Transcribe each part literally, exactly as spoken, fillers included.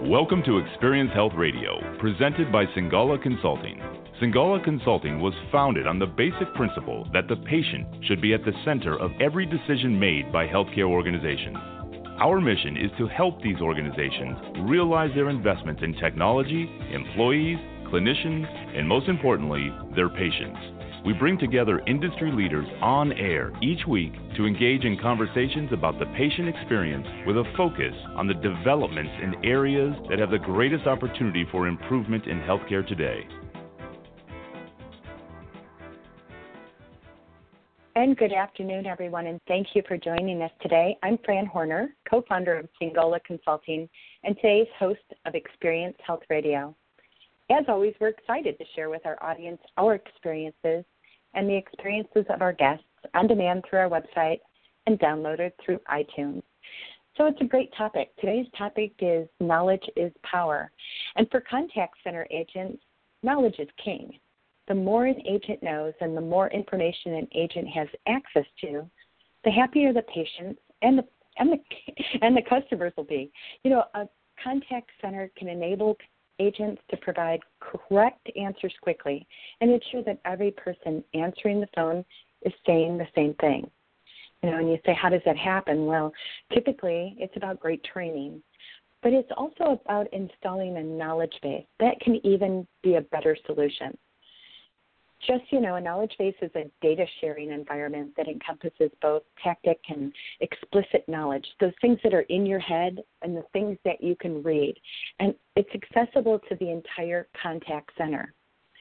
Welcome to Experience Health Radio, presented by Singala Consulting. Singala Consulting was founded on the basic principle that the patient should be at the center of every decision made by healthcare organizations. Our mission is to help these organizations realize their investments in technology, employees, clinicians, and most importantly, their patients. We bring together industry leaders on air each week to engage in conversations about the patient experience with a focus on the developments in areas that have the greatest opportunity for improvement in healthcare today. And good afternoon, everyone, and thank you for joining us today. I'm Fran Horner, co-founder of Singala Consulting, and today's host of Experience Health Radio. As always, we're excited to share with our audience our experiences and the experiences of our guests on demand through our website and downloaded through iTunes. So it's a great topic. Today's topic is knowledge is power. And for contact center agents, knowledge is king. The more an agent knows and the more information an agent has access to, the happier the patients and the and the and the customers will be. You know, a contact center can enable agents to provide correct answers quickly and ensure that every person answering the phone is saying the same thing. You know, and you say, how does that happen? Well, typically it's about great training, but it's also about installing a knowledge base. That can even be a better solution. Just, you know, a knowledge base is a data sharing environment that encompasses both tactic and explicit knowledge, those things that are in your head and the things that you can read. And it's accessible to the entire contact center.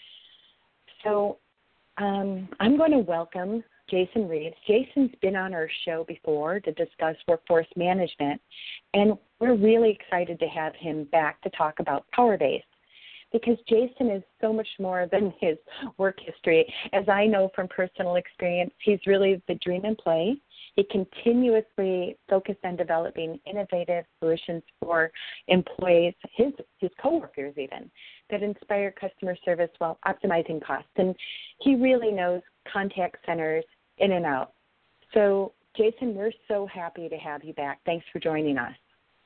So um, I'm going to welcome Jason Reeves. Jason's been on our show before to discuss workforce management, and we're really excited to have him back to talk about PowerBase, because Jason is so much more than his work history. As I know from personal experience, he's really the dream and play. He continuously focused on developing innovative solutions for employees, his, his coworkers even, that inspire customer service while optimizing costs. And he really knows contact centers in and out. So, Jason, we're so happy to have you back. Thanks for joining us.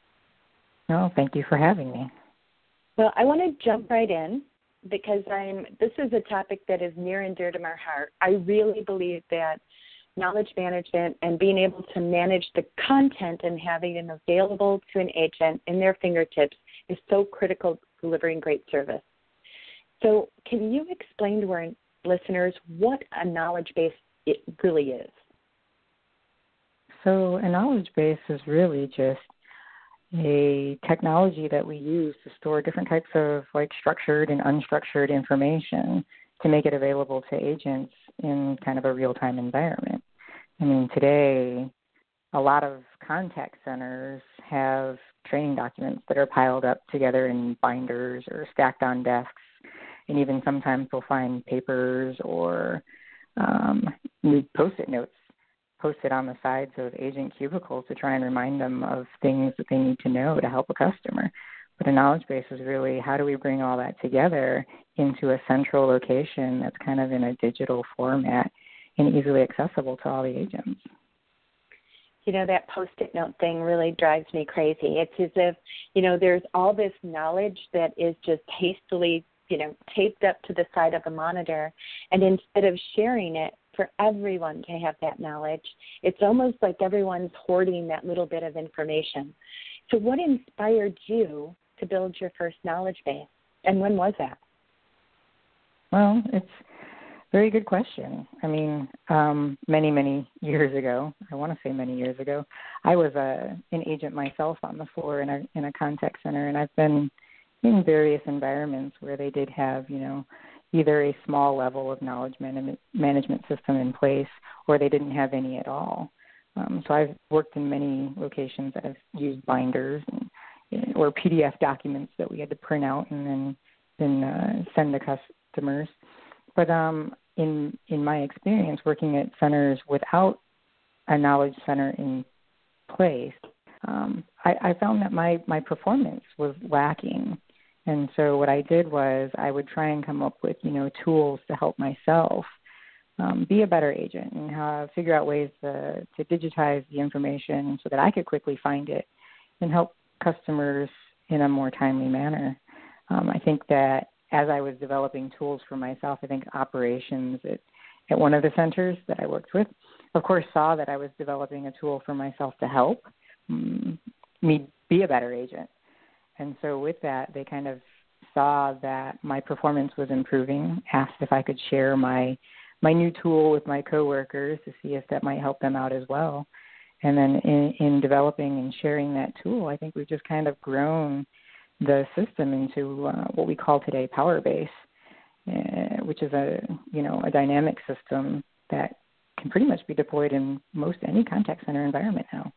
No, thank you for having me. Well, I want to jump right in because I'm. This is a topic that is near and dear to my heart. I really believe that knowledge management and being able to manage the content and having it available to an agent in their fingertips is so critical to delivering great service. So can you explain to our listeners what a knowledge base it really is? So a knowledge base is really just a technology that we use to store different types of like structured and unstructured information to make it available to agents in kind of a real-time environment. I mean, today, a lot of contact centers have training documents that are piled up together in binders or stacked on desks, and even sometimes they'll find papers or um, new Post-it notes posted on the sides of agent cubicles to try and remind them of things that they need to know to help a customer. But a knowledge base is really how do we bring all that together into a central location that's kind of in a digital format and easily accessible to all the agents. You know, that Post-it note thing really drives me crazy. It's as if, you know, there's all this knowledge that is just hastily, you know, taped up to the side of a monitor, and instead of sharing it for everyone to have that knowledge, it's almost like everyone's hoarding that little bit of information. So what inspired you to build your first knowledge base, and when was that? Well, it's a very good question. I mean, um, many, many years ago, I want to say many years ago, I was a, an agent myself on the floor in a, in a contact center, and I've been in various environments where they did have, you know, either a small level of knowledge man- management system in place or they didn't have any at all. Um, so I've worked in many locations that have used binders and, or P D F documents that we had to print out and then then uh, send to customers. But um, in in my experience working at centers without a knowledge center in place, um, I, I found that my, my performance was lacking. And so what I did was I would try and come up with, you know, tools to help myself um, be a better agent and uh, figure out ways to, to digitize the information so that I could quickly find it and help customers in a more timely manner. Um, I think that as I was developing tools for myself, I think operations at, at one of the centers that I worked with, of course, saw that I was developing a tool for myself to help um, me be a better agent. And so with that, they kind of saw that my performance was improving, asked if I could share my my new tool with my coworkers to see if that might help them out as well. And then in, in developing and sharing that tool, I think we've just kind of grown the system into uh, what we call today PowerBase, uh, which is a, you know, a dynamic system that can pretty much be deployed in most any contact center environment now.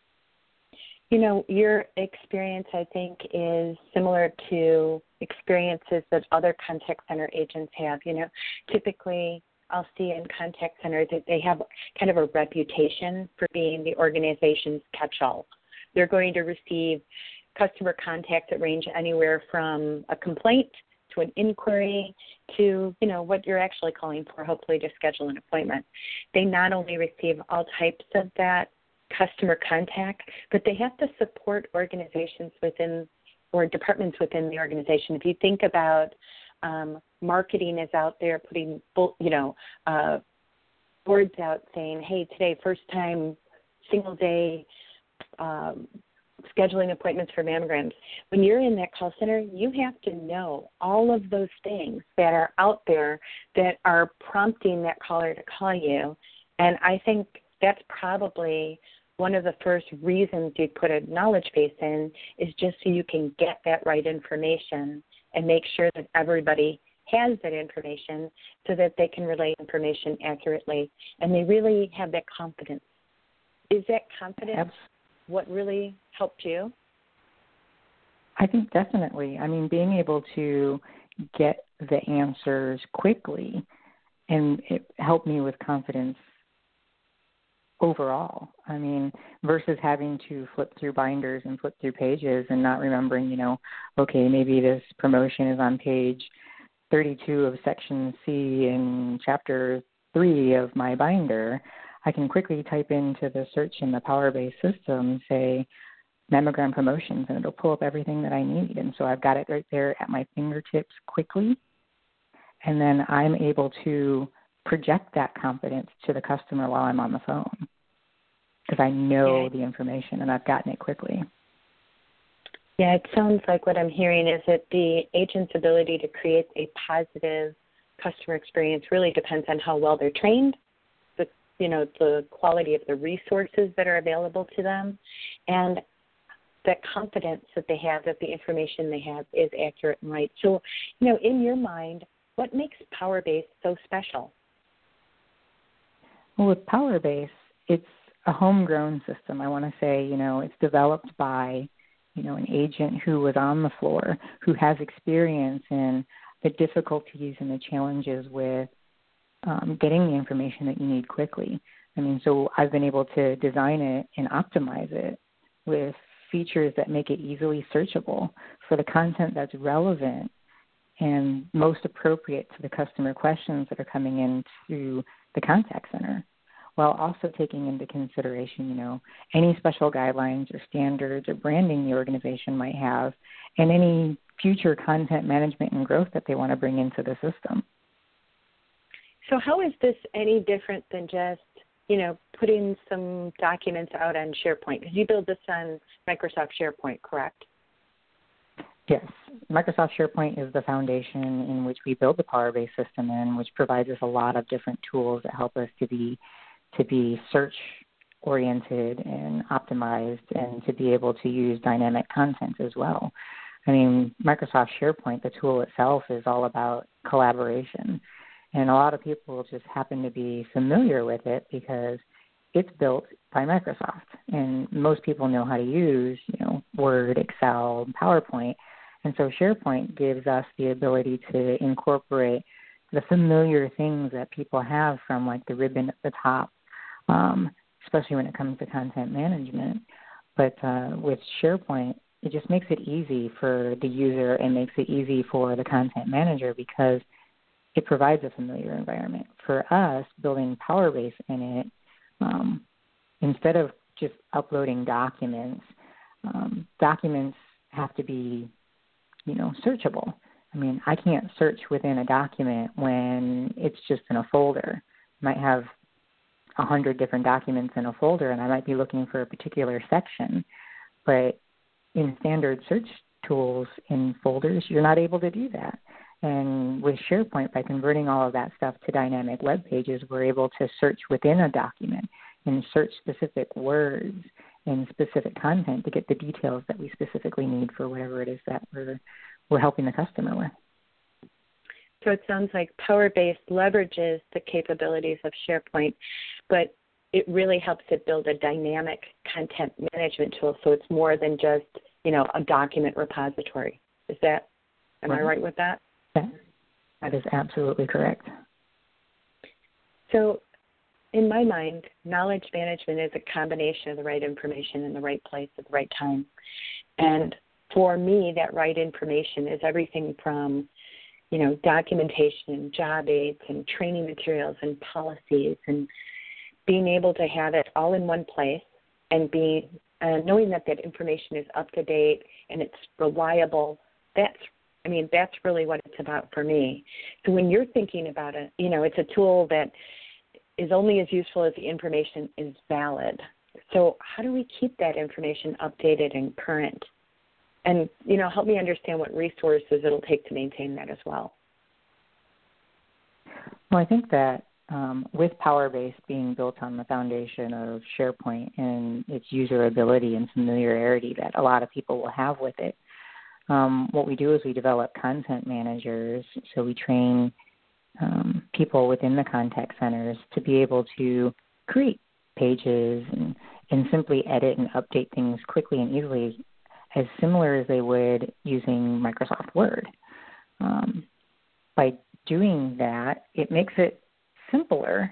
You know, your experience, I think, is similar to experiences that other contact center agents have. You know, typically I'll see in contact centers that they have kind of a reputation for being the organization's catch-all. They're going to receive customer contacts that range anywhere from a complaint to an inquiry to, you know, what you're actually calling for, hopefully to schedule an appointment. They not only receive all types of that customer contact, but they have to support organizations within or departments within the organization. If you think about um, marketing is out there putting, you know, uh, boards out saying, hey, today, first time, single day, um, scheduling appointments for mammograms. When you're in that call center, you have to know all of those things that are out there that are prompting that caller to call you. And I think that's probably one of the first reasons you put a knowledge base in is just so you can get that right information and make sure that everybody has that information so that they can relay information accurately. And they really have that confidence. Is that confidence Absolutely. What really helped you? I think definitely. I mean, being able to get the answers quickly, and it helped me with confidence overall. I mean, versus having to flip through binders and flip through pages and not remembering, you know, okay, maybe this promotion is on page thirty-two of section C in chapter three of my binder. I can quickly type into the search in the PowerBase system, say mammogram promotions, and it'll pull up everything that I need. And so I've got it right there at my fingertips quickly. And then I'm able to project that confidence to the customer while I'm on the phone because I know yeah. the information and I've gotten it quickly. Yeah, it sounds like what I'm hearing is that the agent's ability to create a positive customer experience really depends on how well they're trained, the you know, the quality of the resources that are available to them, and that confidence that they have that the information they have is accurate and right. So, you know, in your mind, what makes PowerBase so special? Well, with PowerBase, it's a homegrown system. I want to say, you know, it's developed by, you know, an agent who was on the floor, who has experience in the difficulties and the challenges with um, getting the information that you need quickly. I mean, so I've been able to design it and optimize it with features that make it easily searchable for the content that's relevant and most appropriate to the customer questions that are coming into the contact center, while also taking into consideration, you know, any special guidelines or standards or branding the organization might have and any future content management and growth that they want to bring into the system. So how is this any different than just, you know, putting some documents out on SharePoint? Because you build this on Microsoft SharePoint, correct? Yes. Microsoft SharePoint is the foundation in which we build the PowerBase system in, which provides us a lot of different tools that help us to be to be search-oriented and optimized and to be able to use dynamic content as well. I mean, Microsoft SharePoint, the tool itself, is all about collaboration. And a lot of people just happen to be familiar with it because it's built by Microsoft. And most people know how to use, you know, Word, Excel, PowerPoint. And so SharePoint gives us the ability to incorporate the familiar things that people have from like the ribbon at the top, um, especially when it comes to content management. But uh, with SharePoint, it just makes it easy for the user and makes it easy for the content manager because it provides a familiar environment. For us, building PowerBase in it, um, instead of just uploading documents, um, documents have to be, you know, searchable. I mean, I can't search within a document when it's just in a folder. I might have a hundred different documents in a folder, and I might be looking for a particular section. But in standard search tools in folders, you're not able to do that. And with SharePoint, by converting all of that stuff to dynamic web pages, we're able to search within a document and search specific words and specific content to get the details that we specifically need for whatever it is that we're we're helping the customer with. So it sounds like PowerBase leverages the capabilities of SharePoint, but it really helps it build a dynamic content management tool. So it's more than just, you know, a document repository. Is that, am right. I right with that? Yeah, that is absolutely correct. So in my mind, knowledge management is a combination of the right information in the right place at the right time. And for me, that right information is everything from, you know, documentation, job aids, and training materials and policies, and being able to have it all in one place and be uh, knowing that that information is up to date and it's reliable. That's, I mean, that's really what it's about for me. So when you're thinking about it, you know, it's a tool that is only as useful as the information is valid. So how do we keep that information updated and current? And, you know, help me understand what resources it'll take to maintain that as well. Well, I think that um, with PowerBase being built on the foundation of SharePoint and its userability and familiarity that a lot of people will have with it, um, what we do is we develop content managers. So we train um, people within the contact centers to be able to create pages and, and simply edit and update things quickly and easily, as similar as they would using Microsoft Word. Um, by doing that, it makes it simpler,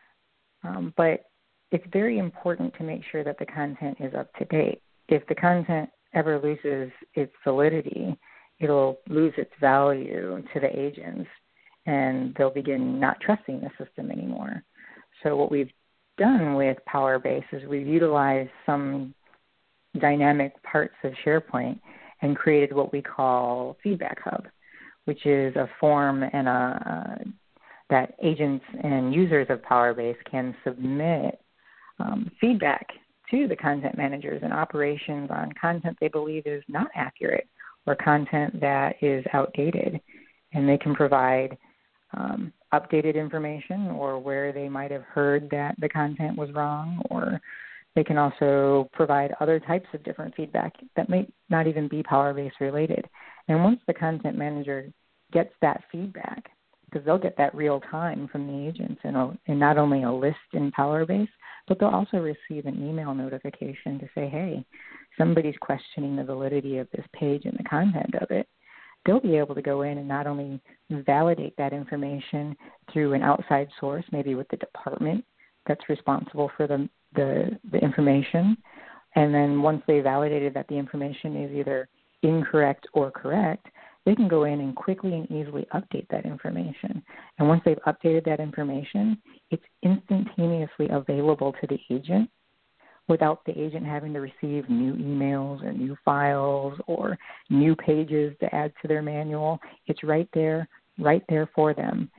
um, but it's very important to make sure that the content is up to date. If the content ever loses its validity, it'll lose its value to the agents, and they'll begin not trusting the system anymore. So what we've done with PowerBase is we've utilized some dynamic parts of SharePoint and created what we call Feedback Hub, which is a form and a, uh, that agents and users of PowerBase can submit um, feedback to the content managers and operations on content they believe is not accurate or content that is outdated. And they can provide um, updated information or where they might have heard that the content was wrong, or they can also provide other types of different feedback that may not even be PowerBase related. And once the content manager gets that feedback, because they'll get that real time from the agents in, a, in not only a list in PowerBase, but they'll also receive an email notification to say, hey, somebody's questioning the validity of this page and the content of it. They'll be able to go in and not only validate that information through an outside source, maybe with the department that's responsible for the The, the information, and then once they validated that the information is either incorrect or correct, they can go in and quickly and easily update that information. And once they've updated that information, it's instantaneously available to the agent without the agent having to receive new emails or new files or new pages to add to their manual. It's right there, right there for them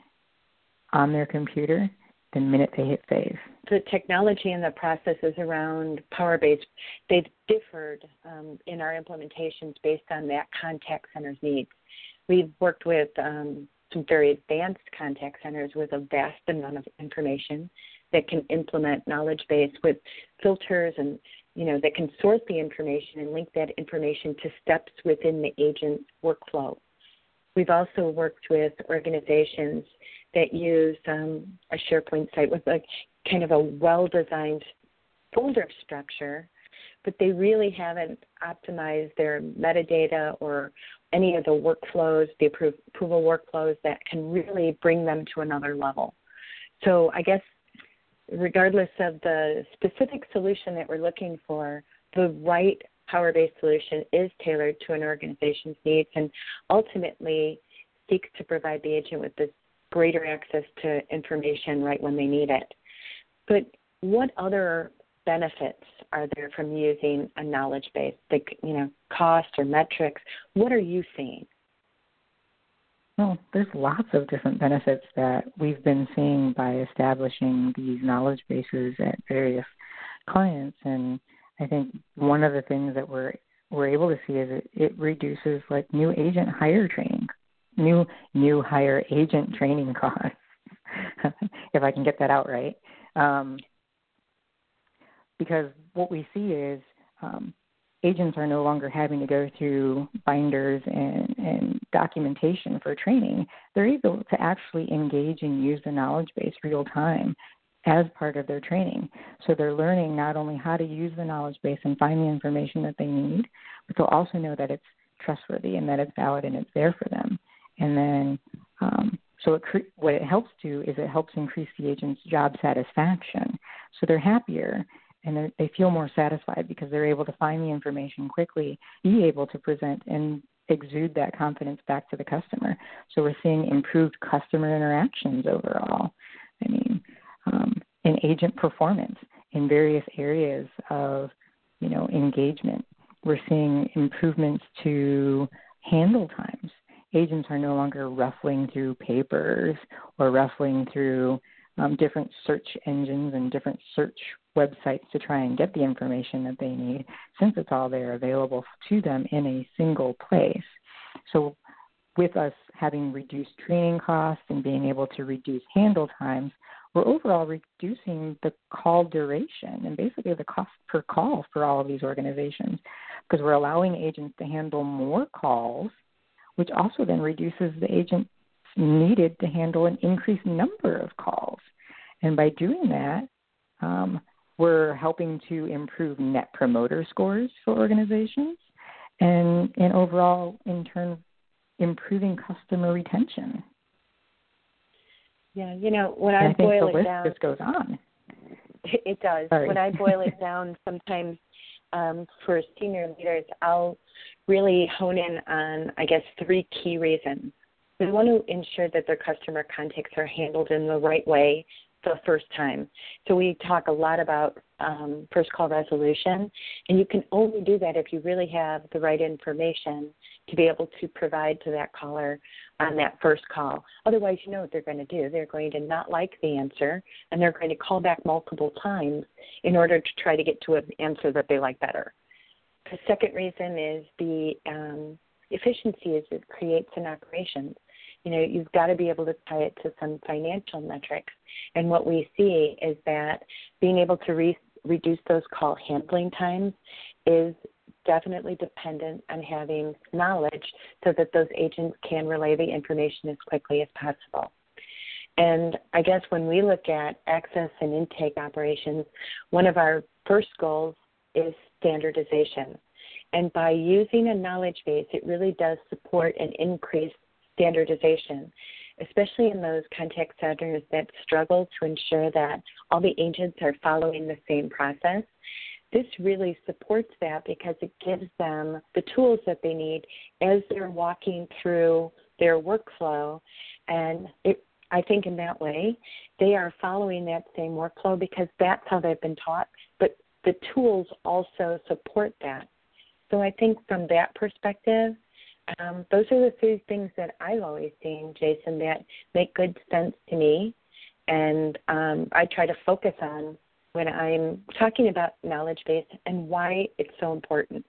on their computer the minute they hit save. The technology and the processes around PowerBase, they've differed um, in our implementations based on that contact center's needs. We've worked with um, some very advanced contact centers with a vast amount of information that can implement knowledge base with filters and, you know, that can sort the information and link that information to steps within the agent's workflow. We've also worked with organizations that use um, a SharePoint site with a kind of a well-designed folder structure, but they really haven't optimized their metadata or any of the workflows, the appro- approval workflows that can really bring them to another level. So I guess regardless of the specific solution that we're looking for, the right PowerBase solution is tailored to an organization's needs and ultimately seeks to provide the agent with this greater access to information right when they need it. But what other benefits are there from using a knowledge base? Like, you know, cost or metrics. What are you seeing? Well, there's lots of different benefits that we've been seeing by establishing these knowledge bases at various clients. And I think one of the things that we're we're able to see is it, it reduces like new agent hire training, new new hire agent training costs, if I can get that out right. Um, because what we see is um, agents are no longer having to go through binders and, and documentation for training. They're able to actually engage and use the knowledge base real time as part of their training. So they're learning not only how to use the knowledge base and find the information that they need, but they'll also know that it's trustworthy and that it's valid and it's there for them. And then, um, so it, what it helps do is it helps increase the agent's job satisfaction. So they're happier and they feel more satisfied because they're able to find the information quickly, be able to present and exude that confidence back to the customer. So we're seeing improved customer interactions overall. I mean, um, and agent performance in various areas of, you know, engagement. We're seeing improvements to handle times. Agents are no longer ruffling through papers or ruffling through um, different search engines and different search websites to try and get the information that they need, since it's all there available to them in a single place. So with us having reduced training costs and being able to reduce handle times, we're overall reducing the call duration and basically the cost per call for all of these organizations, because we're allowing agents to handle more calls, which also then reduces the agents needed to handle an increased number of calls. And by doing that, um, we're helping to improve net promoter scores for organizations and, and overall, in turn, improving customer retention. Yeah, you know, when and I, I think boil the it list down, just goes on. It does. Sorry. When I boil it down, sometimes um, for senior leaders, I'll really hone in on, I guess, three key reasons. We want to ensure that their customer contacts are handled in the right way the first time. So we talk a lot about um, first call resolution, and you can only do that if you really have the right information to be able to provide to that caller on that first call. Otherwise, you know what they're going to do. They're going to not like the answer, and they're going to call back multiple times in order to try to get to an answer that they like better. The second reason is the um, efficiencies it creates in operations. You know, you've got to be able to tie it to some financial metrics. And what we see is that being able to re- reduce those call handling times is definitely dependent on having knowledge so that those agents can relay the information as quickly as possible. And I guess when we look at access and intake operations, one of our first goals is standardization. And by using a knowledge base, it really does support and increase standardization, especially in those contact centers that struggle to ensure that all the agents are following the same process. This really supports that because it gives them the tools that they need as they're walking through their workflow. And it, I think in that way, they are following that same workflow because that's how they've been taught, but the tools also support that. So I think from that perspective, Um, those are the three things that I've always seen, Jason, that make good sense to me, and um, I try to focus on when I'm talking about knowledge base and why it's so important.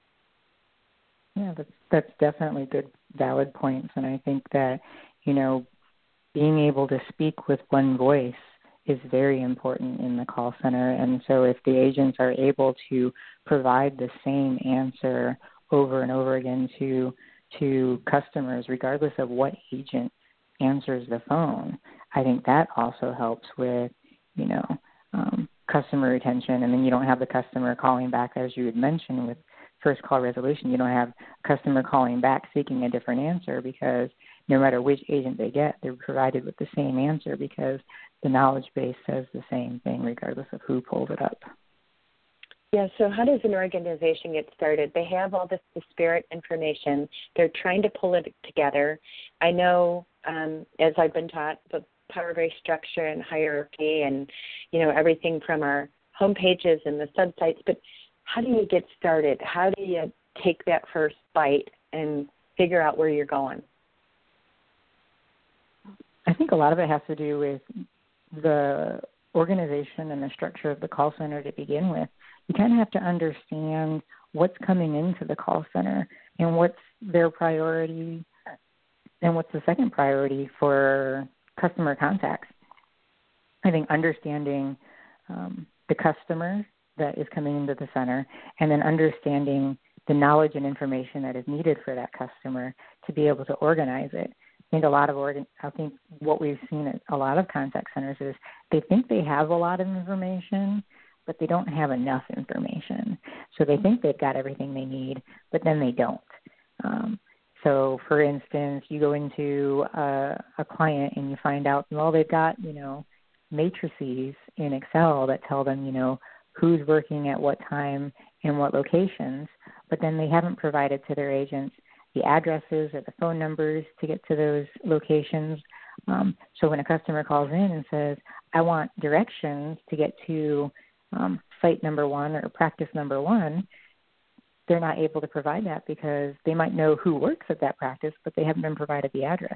Yeah, that's, that's definitely good, valid points, and I think that, you know, being able to speak with one voice is very important in the call center, and so if the agents are able to provide the same answer over and over again to to customers, regardless of what agent answers the phone, I think that also helps with, you know, um, customer retention. And then you don't have the customer calling back, as you had mentioned with first call resolution. You don't have a customer calling back seeking a different answer because no matter which agent they get, they're provided with the same answer because the knowledge base says the same thing regardless of who pulled it up. Yeah, so how does an organization get started? They have all this disparate information. They're trying to pull it together. I know, um, as I've been taught, the power-based structure and hierarchy and, you know, everything from our home pages and the subsites, but how do you get started? How do you take that first bite and figure out where you're going? I think a lot of it has to do with the organization and the structure of the call center to begin with. You kind of have to understand what's coming into the call center and what's their priority and what's the second priority for customer contacts. I think understanding um, the customer that is coming into the center and then understanding the knowledge and information that is needed for that customer to be able to organize it. I think a lot of organ- I think what we've seen at a lot of contact centers is they think they have a lot of information, but they don't have enough information. So they think they've got everything they need, but then they don't. Um, so, for instance, you go into a, a client and you find out, well, they've got, you know, matrices in Excel that tell them, you know, who's working at what time and what locations, but then they haven't provided to their agents the addresses or the phone numbers to get to those locations. Um, so when a customer calls in and says, I want directions to get to um, site number one or practice number one, they're not able to provide that because they might know who works at that practice, but they haven't been provided the address.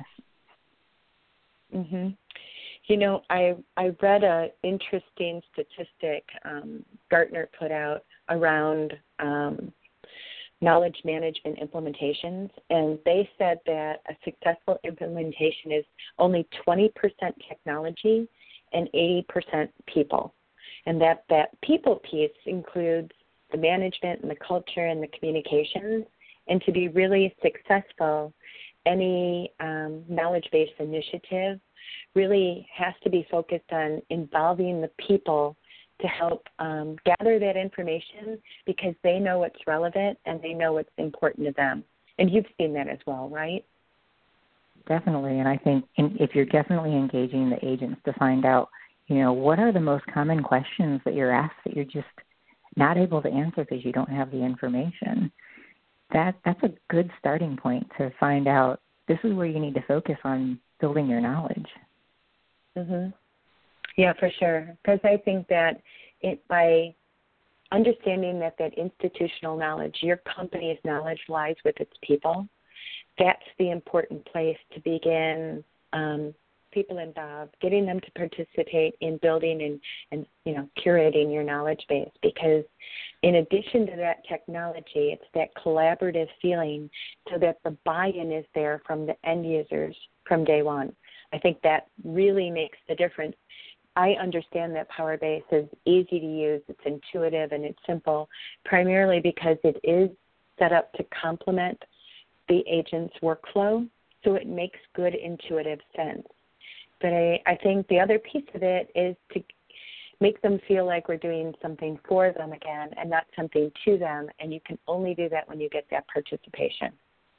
Mm-hmm. You know, I I read an interesting statistic um, Gartner put out around um, knowledge management implementations, and they said that a successful implementation is only twenty percent technology and eighty percent people, and that that people piece includes the management and the culture and the communications, and to be really successful, any um, knowledge-based initiative really has to be focused on involving the people to help um, gather that information because they know what's relevant and they know what's important to them. And you've seen that as well, right? Definitely. And I think in, if you're definitely engaging the agents to find out, you know, what are the most common questions that you're asked that you're just not able to answer because you don't have the information, that that's a good starting point to find out this is where you need to focus on building your knowledge. Mm-hmm. Yeah, for sure. Because I think that it, by understanding that that institutional knowledge, your company's knowledge lies with its people, that's the important place to begin um, people involved, getting them to participate in building and, and, you know, curating your knowledge base. Because in addition to that technology, it's that collaborative feeling so that the buy-in is there from the end users from day one. I think that really makes the difference. I understand that PowerBase is easy to use, it's intuitive, and it's simple, primarily because it is set up to complement the agent's workflow, so it makes good intuitive sense. But I, I think the other piece of it is to make them feel like we're doing something for them again and not something to them, and you can only do that when you get that participation.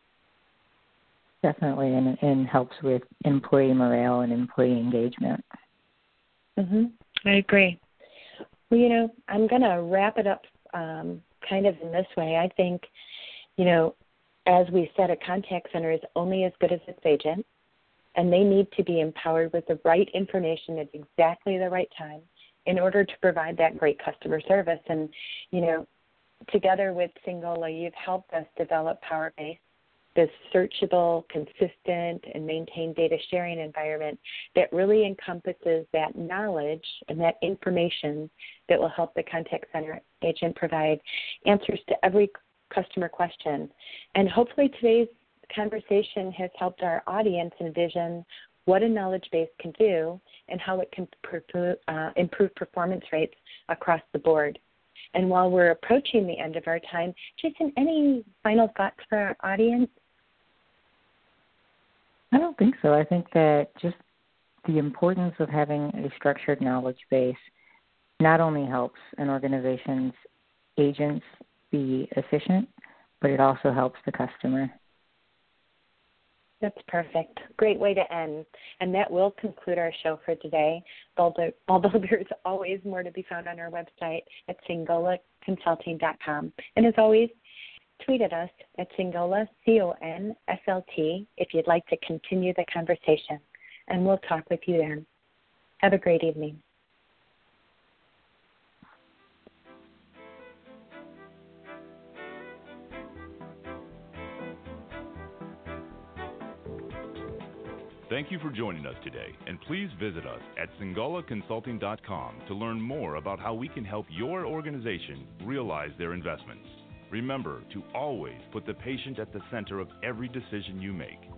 Definitely, and, and helps with employee morale and employee engagement. Mm-hmm. I agree. Well, you know, I'm going to wrap it up um, kind of in this way. I think, you know, as we said, a contact center is only as good as its agent, and they need to be empowered with the right information at exactly the right time in order to provide that great customer service. And, you know, together with Singola, you've helped us develop PowerBase, this searchable, consistent, and maintained data sharing environment that really encompasses that knowledge and that information that will help the contact center agent provide answers to every customer question. And hopefully today's conversation has helped our audience envision what a knowledge base can do and how it can uh, improve performance rates across the board. And while we're approaching the end of our time, Jason, any final thoughts for our audience? I don't think so. I think that just the importance of having a structured knowledge base not only helps an organization's agents be efficient, but it also helps the customer. That's perfect. Great way to end. And that will conclude our show for today. Although, although there's always more to be found on our website at singola consulting dot com. And as always, tweet at us at Singola, C O N S L T, if you'd like to continue the conversation. And we'll talk with you then. Have a great evening. Thank you for joining us today, and please visit us at Singola Consulting dot com to learn more about how we can help your organization realize their investments. Remember to always put the patient at the center of every decision you make.